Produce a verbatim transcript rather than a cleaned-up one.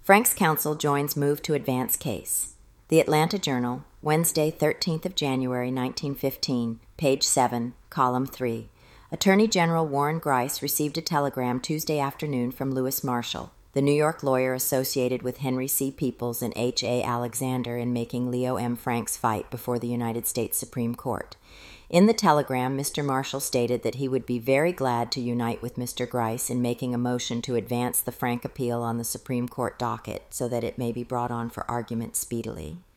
Frank's counsel joins move to advance case. The Atlanta Journal, Wednesday, thirteenth of January, nineteen fifteen, page seven, column three. Attorney General Warren Grice received a telegram Tuesday afternoon from Lewis Marshall, the New York lawyer associated with Henry C. Peoples and H A. Alexander in making Leo M. Franks fight before the United States Supreme Court. In the telegram, Mister Marshall stated that he would be very glad to unite with Mister Grice in making a motion to advance the Frank appeal on the Supreme Court docket so that it may be brought on for argument speedily.